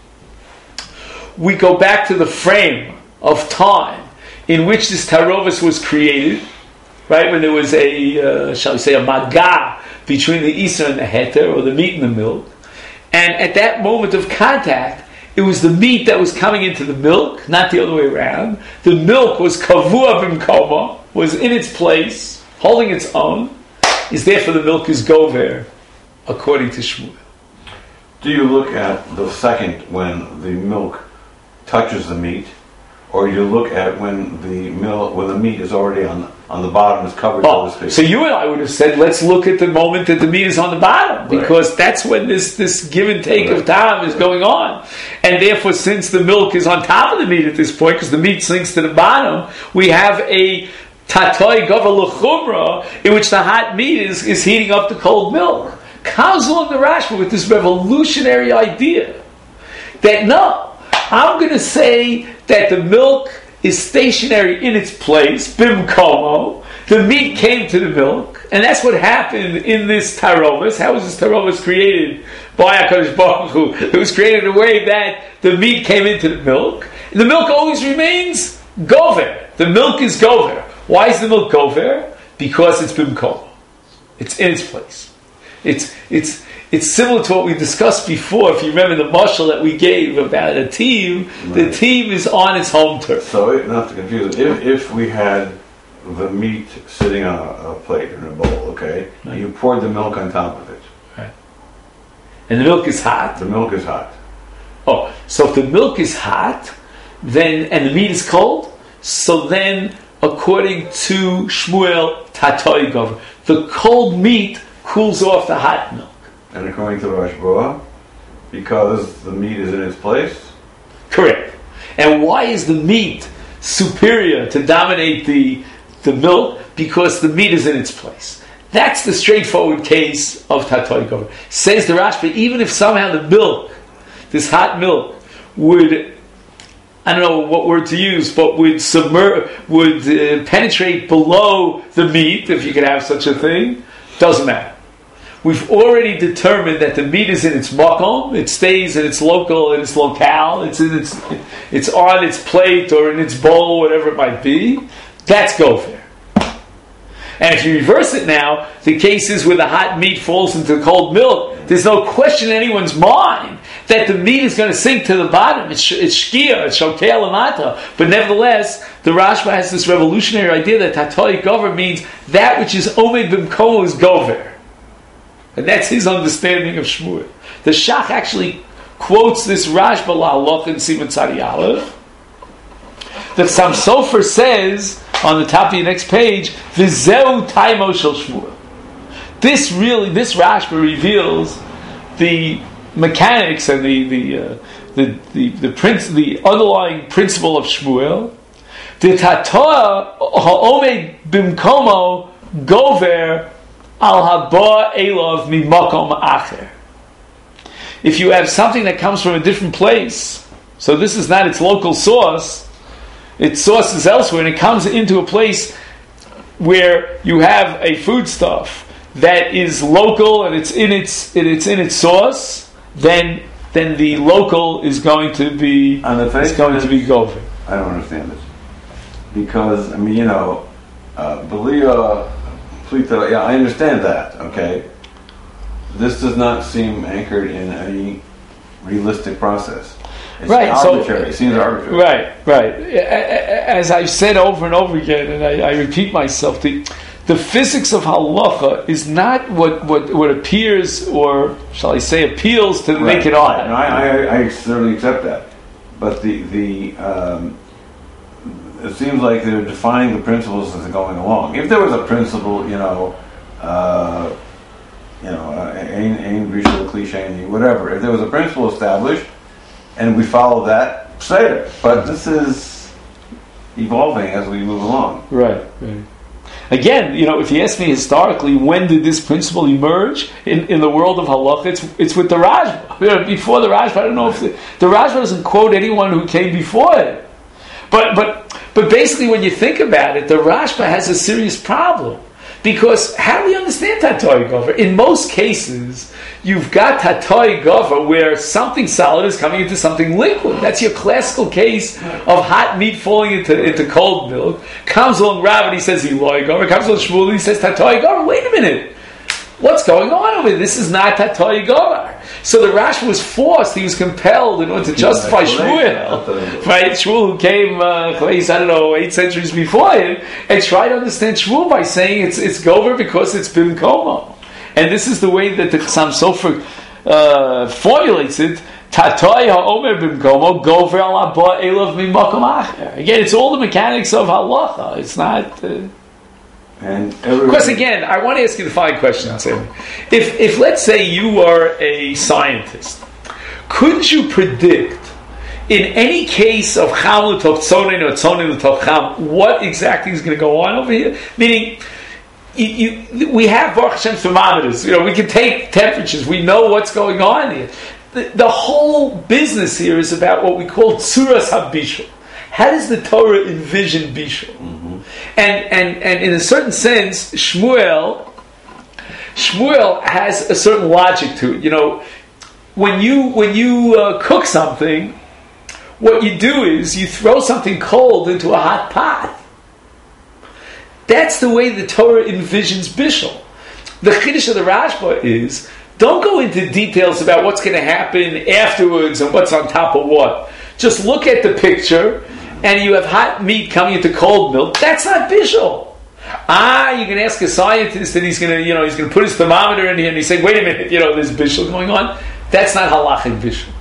Speaker 1: We go back to the frame of time in which this tarovis was created, right? When there was a maga between the isa and the heter, or the meat and the milk. And at that moment of contact, it was the meat that was coming into the milk, not the other way around. The milk was kavua b'mkoma, was in its place, holding its own. Is therefore the milk is gover, according to Shmuel.
Speaker 2: Do you look at the second when the milk touches the meat, or you look at when the meat is already on the bottom, is covered, so to speak?
Speaker 1: So you and I would have said, let's look at the moment that the meat is on the bottom, because that's when this give and take of time is going on. And therefore, since the milk is on top of the meat at this point, because the meat sinks to the bottom, we have a tatoi gavar l'chumra, in which the hot meat is heating up the cold milk. Comes along the Rashba with this revolutionary idea that no, I'm going to say that the milk is stationary in its place, bimkomo. The meat came to the milk, and that's what happened in this tarovis. How was this tarovis created by HaKadosh Baruch Hu? It was created in a way that the meat came into the milk. And the milk always remains gover. The milk is gover. Why is the milk gover? Because it's bimkomo. It's in its place. It's similar to what we discussed before. If you remember the mashal that we gave about a team, right. The team is on its home turf.
Speaker 2: So, not to confuse it, if we had the meat sitting on a plate or in a bowl, okay, right. You poured the milk on top of it.
Speaker 1: Right. And the milk is hot.
Speaker 2: The milk is hot.
Speaker 1: Oh, so if the milk is hot, and the meat is cold, so then, according to Shmuel, tatoi gavar, the cold meat cools off the hot milk.
Speaker 2: And according to the Rashba, because the meat is in its place?
Speaker 1: Correct. And why is the meat superior to dominate the milk? Because the meat is in its place. That's the straightforward case of tatoi gavar. Says the Rashba, even if somehow the milk, this hot milk, would, I don't know what word to use, but would penetrate below the meat, if you could have such a thing, doesn't matter. We've already determined that the meat is in its makom, it stays in its local, in its locale, it's on its plate or in its bowl, whatever it might be. That's gofer. And if you reverse it now, the case is where the hot meat falls into cold milk, there's no question in anyone's mind that the meat is going to sink to the bottom. It's shkia, it's shokei lamata. But nevertheless, the Rashba has this revolutionary idea that tatoi gavar means that which is omed b'mkomo is gover. And that's his understanding of Shmuel. The Shach actually quotes this Rashba la'aloch in Siman Tzadi Aleph. The Chassam Sofer says on the top of the next page, "V'zeu taimo shel Shmuel." this Rashba reveals the mechanics and the underlying principle of Shmuel. The Tatoa ha'omed bimkomo gover al haba elov mimakom acher. If you have something that comes from a different place, so this is not its local source, its source is elsewhere, and it comes into a place where you have a foodstuff that is local and it's in its source, then the local is going to be gover.
Speaker 2: I don't understand this because I understand that. Okay, this does not seem anchored in any realistic process. It's arbitrary. It seems arbitrary.
Speaker 1: Right. As I've said over and over again, and I repeat myself, the physics of halacha is not what appears, or shall I say, appeals to the naked eye.
Speaker 2: No, I certainly accept that, but it seems like they're defining the principles as they're going along. If there was a principle, ain rishul cliche, whatever. If there was a principle established, and we follow that, say it. But this is evolving as we move along.
Speaker 1: Right. Again, if you ask me historically, when did this principle emerge in the world of halacha? It's with the Rashba. Before the Rashba, I don't know if the Rashba doesn't quote anyone who came before it. But basically, when you think about it, the Rashba has a serious problem. Because how do we understand Tatoi Gover? In most cases, you've got Tatoi Gover where something solid is coming into something liquid. That's your classical case of hot meat falling into cold milk. Comes along Rav and he says Eloi Gover. Comes along Shmuel and he says Tatoi Gover. Wait a minute. What's going on over here? This is not Tatoi Gover. So the Rashba was forced, he was compelled in order to justify Shmuel. Right? Shmuel who came, 8 centuries before him, and tried to understand Shmuel by saying it's Gover because it's Bimkomo. And this is the way that the Chassam Sofer formulates it. Tatoi ha'omer bimkomo gover al haba elov mimakom acher. Again, it's all the mechanics of halacha. It's not... Of course, again, I want to ask you the following question, Sam. If let's say you are a scientist, couldn't you predict in any case of cham l'toch tzonin or tzonin l'toch cham what exactly is going to go on over here? Meaning, we have Baruch Hashem thermometers. We can take temperatures. We know what's going on here. The whole business here is about what we call tzuras habishul. How does the Torah envision bishul? Mm-hmm. And in a certain sense, Shmuel has a certain logic to it. When you cook something, what you do is you throw something cold into a hot pot. That's the way the Torah envisions bishul. The chiddush of the Rashba is, don't go into details about what's going to happen afterwards and what's on top of what. Just look at the picture, and you have hot meat coming into cold milk. That's not bishul. You can ask a scientist, and he's going to put his thermometer in here, and he's saying, "Wait a minute, there's bishul going on." That's not halachic bishul.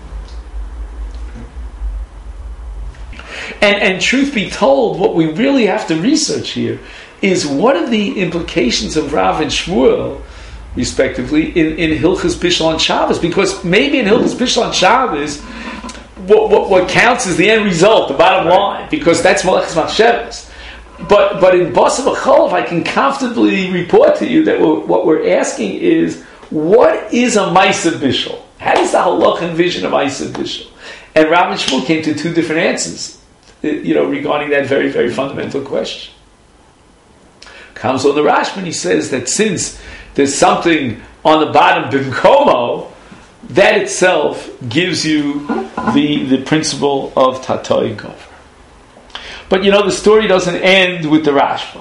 Speaker 1: And truth be told, what we really have to research here is what are the implications of Rav and Shmuel, respectively, in Hilchas Bishul on Shabbos? Because maybe in Hilchas Bishul on Shabbos, what counts is the end result, the bottom line, because that's Malachas Machshavos. But in Basa B'Cholov, I can comfortably report to you that what we're asking is, what is a Maisa Bishul? How does the Halach envision a Maisa Bishul? And Rav and Shmuel came to two different answers, regarding that very, very fundamental question. Comes on the Rashba and he says that since there's something on the bottom, Bimkomo, that itself gives you the principle of Tatoi Gover. But the story doesn't end with the Rashba.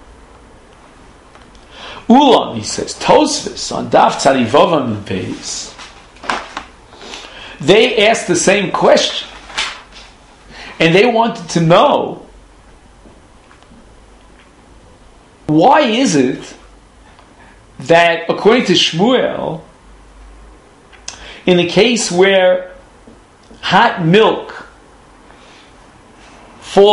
Speaker 1: Ulam, he says, Tosfos on Daf Tzadivavam and Beis, they asked the same question. And they wanted to know, why is it that, according to Shmuel, in the case where hot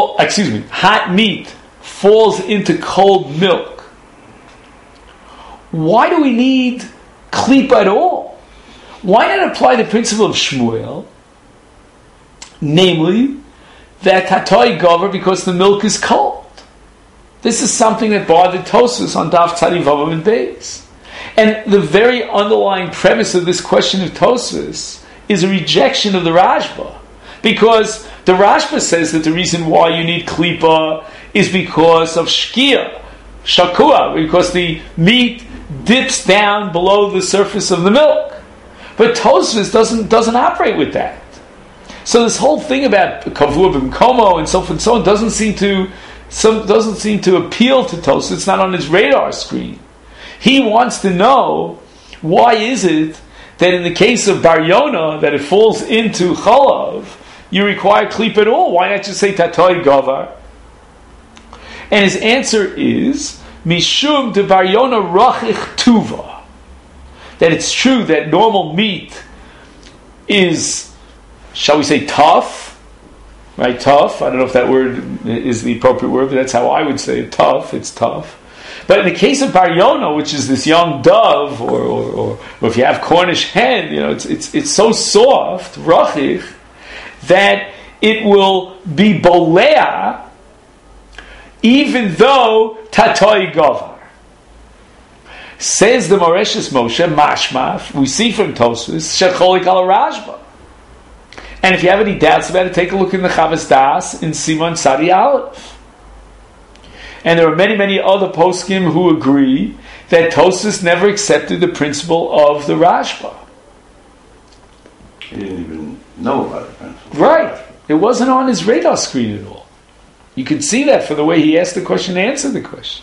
Speaker 1: meat falls into cold milk, why do we need klipa at all? Why not apply the principle of Shmuel? Namely, that tatoi gover because the milk is cold. This is something that bothered Tosfos on Daf Tzadi Vav and Beis. And the very underlying premise of this question of Tosfos is a rejection of the Rashba. Because the Rashba says that the reason why you need klipa is because of shkia, shakua, because the meat dips down below the surface of the milk. But Tosfos doesn't operate with that. So this whole thing about kavua b'mkomo and so forth and so on doesn't seem to appeal to Tosfos. It's not on his radar screen. He wants to know, why is it that in the case of Bar Yonah, that it falls into chalav, you require klipa at all? Why not just say tatoi gavar? And his answer is mishum de Bar Yonah rachich tuva, that it's true that normal meat is, shall we say, tough, right? Tough. I don't know if that word is the appropriate word, but that's how I would say it. Tough. It's tough. But in the case of Bar Yonah, which is this young dove, or if you have Cornish hen, it's so soft, rachich, that it will be bolea, even though tatoi gavar. Says the Moreshes Moshe, mashmaf, we see from Tosfos, shecholik al Rashba. And if you have any doubts about it, take a look in the Chavas Das in Simon Tzadi Aleph. And there are many, many other poskim who agree that Tosfos never accepted the principle of the Rashba.
Speaker 2: He didn't even know about it.
Speaker 1: Right. It wasn't on his radar screen at all. You can see that from the way he asked the question and answered the question.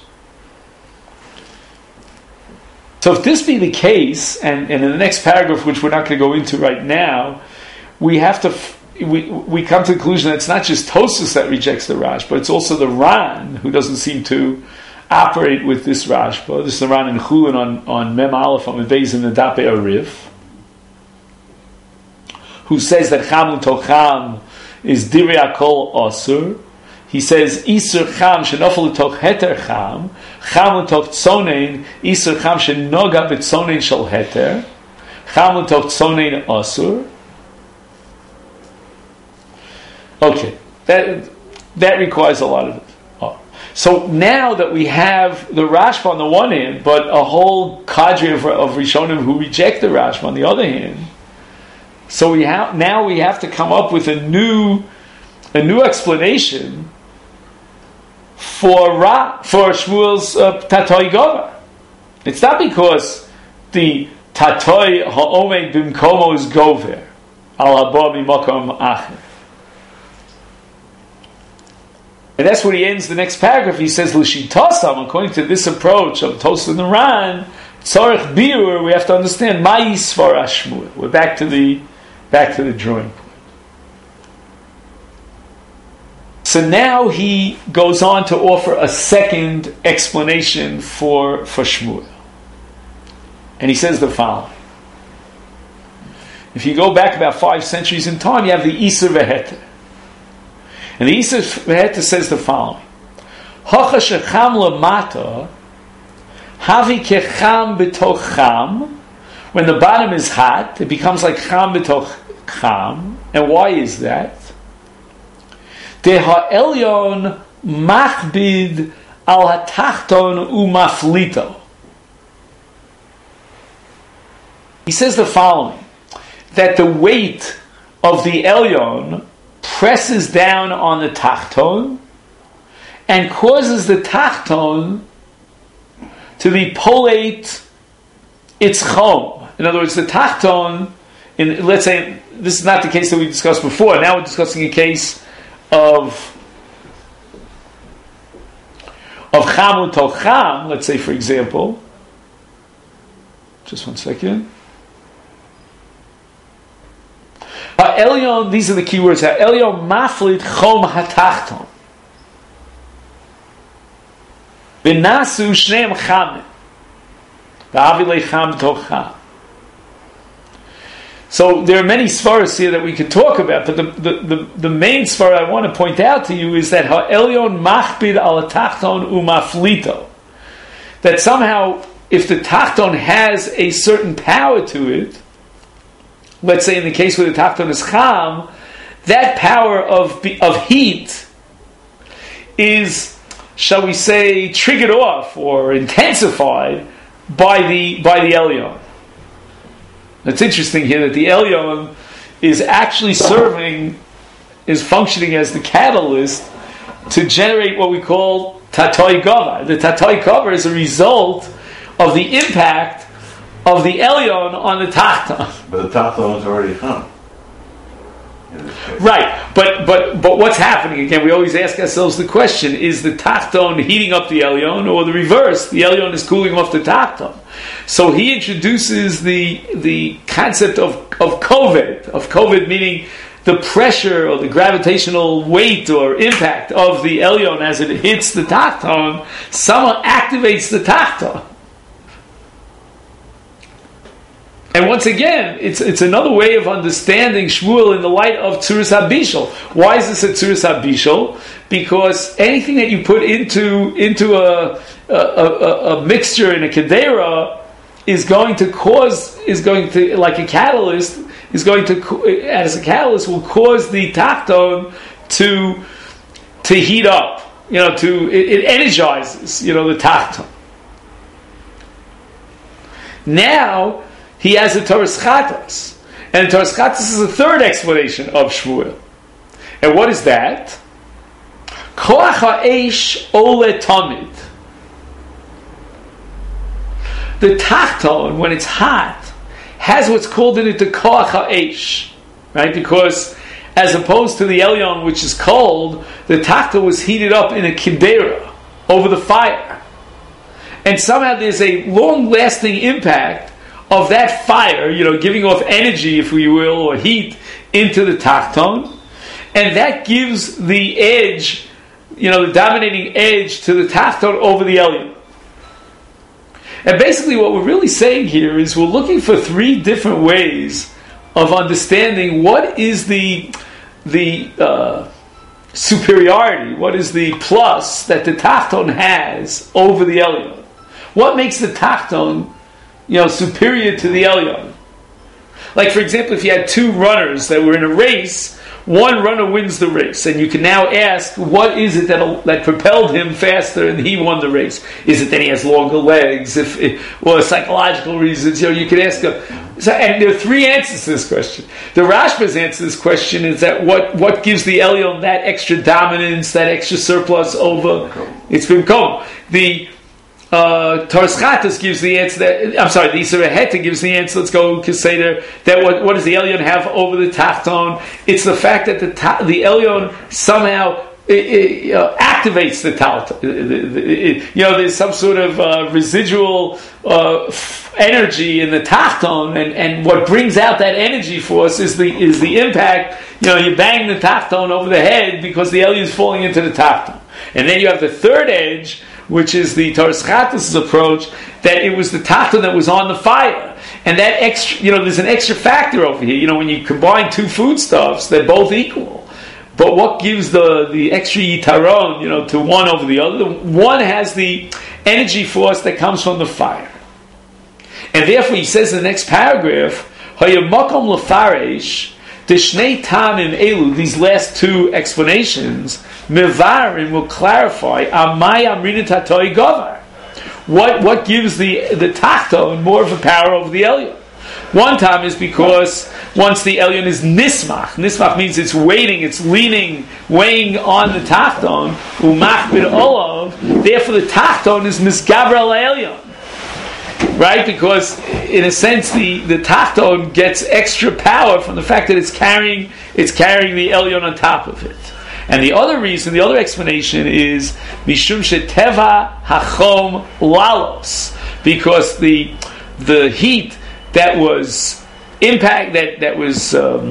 Speaker 1: So if this be the case, and in the next paragraph, which we're not going to go into right now, we have to... We come to the conclusion that it's not just Tosfos that rejects the Rash, but it's also the Ran who doesn't seem to operate with this Rashba. This is the Ran in Chulin on Mem Aleph on Beis in the Dape Arif, who says that Cham l'tocham is Divrei Akol Osur. He says Isur Cham shenofel l'toch Heter Cham, Cham l'toch Tzonein, Isur Cham shenoga b'Tzonein shel Heter, Cham l'toch Tzonein Osur. Okay, that requires a lot of it. Oh. So now that we have the Rashba on the one hand, but a whole cadre of Rishonim who reject the Rashba on the other hand, so we have to come up with a new explanation for Shmuel's tatoi gavar. It's not because the tatoi ha'omed b'mkomo is gover al haba mimakom acher. And that's where he ends the next paragraph. He says, L'shitasam, according to this approach of Tosfos and the Ran, tzorech biur, we have to understand, ma'i svara Shmuel. We're back to the drawing board. So now he goes on to offer a second explanation for Shmuel. And he says the following. If you go back about 5 centuries in time, you have the Isur V'Heter. And the Isur V'Heter says the following: Hacha shecham lamata, havi kecham b'toch cham. When the bottom is hot, it becomes like cham b'toch cham. And why is that? De ha'elyon machbid al hatachton umaflito. He says the following: that the weight of the elyon presses down on the tachton and causes the tachton to be polate its chom. In other words, the tachton, let's say, this is not the case that we discussed before. Now we're discussing a case of cham u'toch cham. Let's say, for example, just one second. Ha'elyon, these are the key words. Ha'elyon maflit chom hatachton. V'nasu shneim chamim. V'avilei cham toch cham. So there are many svaras here that we could talk about, but the main svara I want to point out to you is that ha'elyon machbid al hatachton umaflito. That somehow if the tachton has a certain power to it, let's say in the case where the tachton is cham, that power of heat is, shall we say, triggered off or intensified by the Elyon. It's interesting here that the Elyon is actually is functioning as the catalyst to generate what we call tatoi gavar. The tatoi gavar is a result of the impact of the Elyon on the tachton.
Speaker 2: But the tachton is already hung.
Speaker 1: Right, but what's happening again? We always ask ourselves the question: is the tachton heating up the Elyon, or the reverse? The Elyon is cooling off the tachton. So he introduces the concept of koved meaning the pressure or the gravitational weight or impact of the Elyon as it hits the tachton. Somehow activates the tachton. And once again, it's another way of understanding Shmuel in the light of Tzuras HaBishul. Why is this a Tzuras HaBishul? Because anything that you put into a mixture in a kedera like a catalyst, as a catalyst will cause the tachton to heat up. It energizes, the tachton. Now he has a Toras Chatos. And Toras Chatos is the third explanation of Shmuel. And what is that? Koach ha'esh ole tamid. The tachton, when it's hot, has what's called in it the koach ha'esh. Right? Because as opposed to the Elyon, which is cold, the tachton was heated up in a kidera, over the fire. And somehow there's a long-lasting impact of that fire, giving off energy, if we will, or heat into the tachton, and that gives the edge, the dominating edge to the tachton over the Elyon. And basically what we're really saying here is we're looking for three different ways of understanding what is the superiority, what is the plus that the tachton has over the Elyon. What makes the tachton superior to the Elyon? Like, for example, if you had two runners that were in a race, one runner wins the race, and you can now ask, what is it that propelled him faster and he won the race? Is it that he has longer legs, or psychological reasons? You can ask him. And there are three answers to this question. The Rashba's answer to this question is that what gives the Elyon that extra dominance, that extra surplus over? It's been called. The Toras Chatos gives the answer the Yisra Heta gives the answer. Let's go Keseder. That what does the Elyon have over the tachton? It's the fact that the Elyon somehow activates the tachton. There's some sort of residual energy in the tachton, and what brings out that energy for us is the impact. You bang the tachton over the head because the Elyon is falling into the tachton, and then you have the third edge, which is the Toras Chatos' approach, that it was the tachton that was on the fire. And that extra, there's an extra factor over here. When you combine two foodstuffs, they're both equal. But what gives the extra yitaron, to one over the other? One has the energy force that comes from the fire. And therefore, he says in the next paragraph, Hayamakom lefaresh, Deshnei tamim elu, these last two explanations, Mevarim will clarify Amay Amrina Tatoi Gavar. What gives the tachton more of a power over the Elyon? One time is because once the Elyon is nismach means it's waiting, it's leaning, weighing on the tachton, umach bid olav, therefore the tachton is misgaber al Elyon. Right? Because in a sense the tachton gets extra power from the fact that it's carrying the Elyon on top of it. And the other reason, the other explanation is mishum sheteva hachom lalos, because the heat that was that was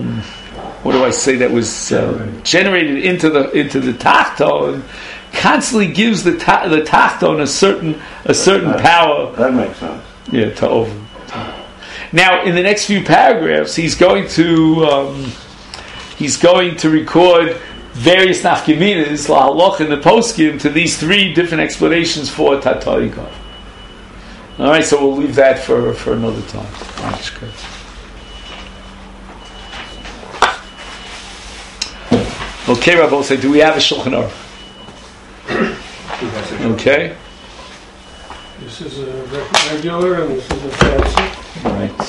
Speaker 1: generated into the tachton constantly gives the tachton a certain power.
Speaker 2: That makes sense.
Speaker 1: Yeah, to over. Now, in the next few paragraphs, he's going to record various nafkaminas, lahaloch in the poskim, to these three different explanations for Tatoi Gavar. All right, so we'll leave that for another time. Okay, Rabbi, say, do we have a Shulchan Aruch? Okay.
Speaker 3: This is a regular and this is a fancy.
Speaker 1: All right.